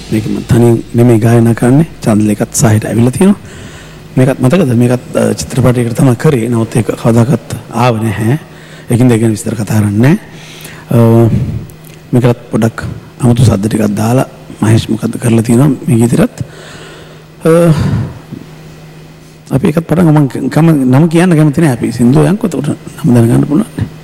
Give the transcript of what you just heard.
මේක මම තනියෙන් නෙමෙයි ගායනා කරන්නේ. චන්දලේකත් සාහිට ඇවිල්ලා තියෙනවා. මේකත් මතකද? මේකත් චිත්‍රපටයකට තමයි කරේ. නමුත් ඒක කවදාකවත් ආව නැහැ. ඒකින්ද ඒක ගැන විස්තර කතා කරන්නේ නැහැ. මේකත් පොඩක් 아무තු සද්ද ටිකක් දාලා මහේෂ් මොකද්ද කරලා තියෙනවා මේ ගීතෙට. අපි එකත් පටන් මම නම කියන්න කැමති නෑ. අපි සින්දුව යන්කො උඩ නම දැනගන්න පුළුවන්.